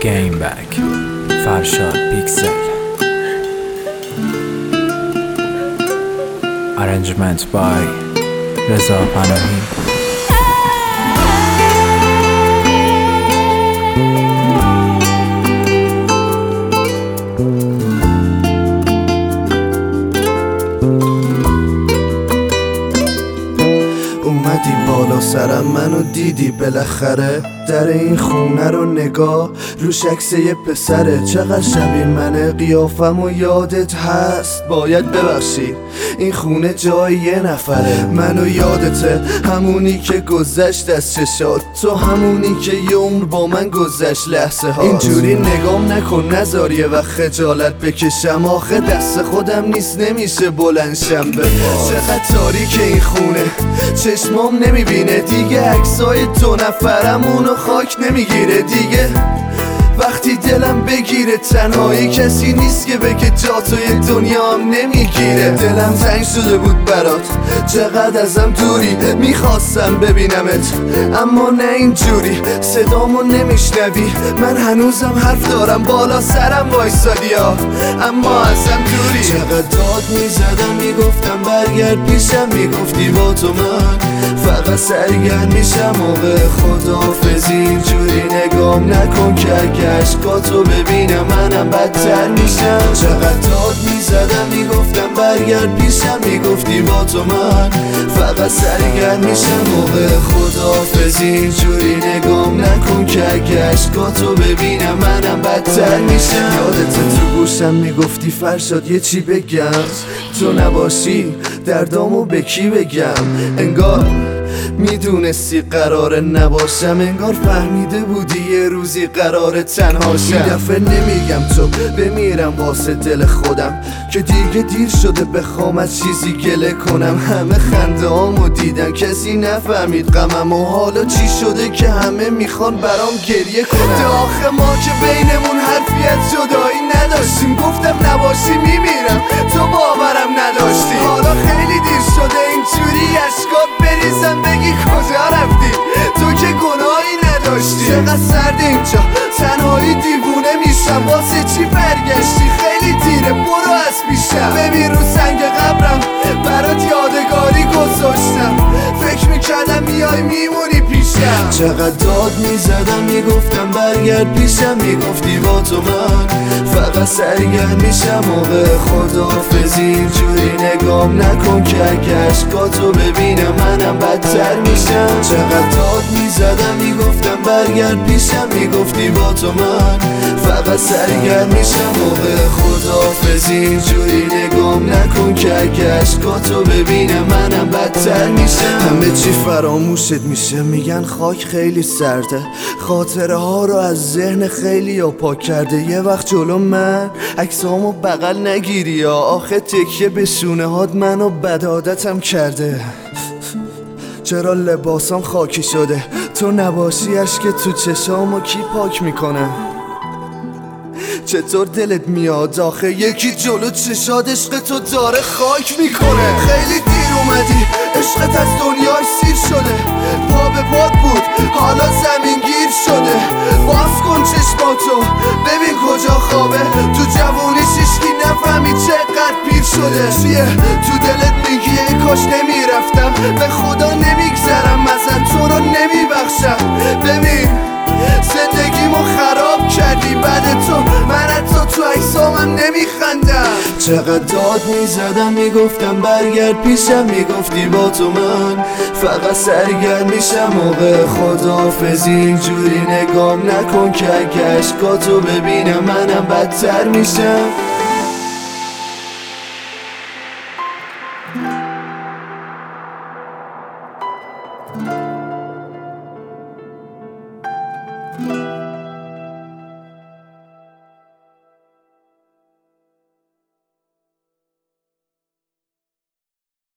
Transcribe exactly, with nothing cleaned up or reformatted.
Again back فرشاد پیکسل Arrangement by رضا پناهی. اومدی بالا سرم منو دیدی بالاخره، در این خونه رو نگاه روش عکس یه پسره، چقدر شبیه منه قیافم و یادت هست. باید ببخشی این خونه جای یه نفره، منو یادته همونی که گذشت از چشات، تو همونی که یه عمر با من گذشت لحظه ها. اینجوری نگام نکن نذار یه وقت خجالت بکشم، آخه دست خودم نیست نمیشه بلندشم به پا. چقدر تاریک این خونه چشمام نمیبینه دیگه، عکسای دو نفرمونو خاک نمیگیره دیگه. وقتی دلم بگیره تنهایی کسی نیست که بگه جا توی دنیام نمیگیره. دلم تنگ شده بود برات، چقدر ازم دوری، میخواستم ببینمت اما نه اینجوری. صدامو نمیشنوی من هنوزم حرف دارم، بالا سرم وایسادی ها اما ازم دوری. چقدر داد میزدم میگفتم برگرد پیشم، میگفتی با تو من فقط سرگرم میشم. موقع خداحافظی اینجوری نگام نکن که اگه عشقاتو ببینم منم بدتر میشم. چقدر داد میزدم میگفتم برگرد پیشم، میگفتی با تو من فقط سرگرم میشم. موقع خداحافظی اینجوری نگام نکن که اگه عشقاتو ببینم منم بدتر میشم. یادت تو گوشم میگفتی فرشاد یه چی بگم، تو نباشی دردامو به کی بگم. انگار میدونستی قراره نباشم، انگار فهمیده بودی یه روزی قراره تنها شم. این دفعه نمیگم تو بمیرم واسه دل خودم، که دیگه دیر شده بخوام از چیزی گله کنم. همه خنده هامو دیدن کسی نفهمید غمم، و حالا چی شده که همه میخوان برام گریه کنم. آخه ما که بینمون حرفی از جدایی نداشتیم، گفتم نباشی میمیرم تو باورم نداشتی. حالا خیلی دیر شده اینجوری اشکات بریزم بگی کجا رفتی، تو که گناهی نداشتی. چقدر سرد اینجا تنهایی دیوونه میشم، واسه چی برگشتی خیلی دیره برو از پیشم. ببین رو سنگ قبرم برات یادگاری گذاشتم، فکر میکردم میای میمونی پیشم. چقدر داد میزدم میگفتم برگرد پیشم، میگفتی با تو من فقط سرگرم میشم. موقع خداحافظی اینجوری نگام نکن که اگه عشقاتو ببینم منم بدتر میشم. چقدر داد میزدم میگفتم برگرد پیشم، میگفتی با تو من فقط سرگرم میشم. موقع خداحافظی اینجوری نگام نکن که اگه عشقاتو ببینم منم بدتر میشم. همه چی فراموشت میشه، میگن خاک خیلی سرده، خاطره ها رو از ذهن خیلی ها پاک کرده. یه وقت جلو من عکسامو بغل نگیری یا آخه تکیه به شونه هات منو بد عادتم کرده. چرا لباسام خاکی شده، تو نباشی اشک تو چشامو کی پاک میکنه. چطور دلت میاد آخه یکی جلو چشاد عشق تو داره خاک میکنه. خیلی دیر اومدی عشقت از دنیای سیر شده، پا به پات بود حالا زمین گیر شده. باز کن چشماتو ببین کجا خوابه، تو جوونیش هیچکی نفهمید چقدر پیر شده. چیه تو دلت میگی ای کاش نمیرفتم، به خدا نمیگذرم ازت تو رو نمیبخشم. ببین زندگیمو خراب کردی بعد تو، من حتی تو عکسامم نمیخندم. چقدر داد میزدم میگفتم برگرد پیشم، میگفتی با تو من فقط سرگرم میشم. موقع خداحافظی اینجوری نگام نکن که اگه عشقاتو ببینم منم بدتر میشم.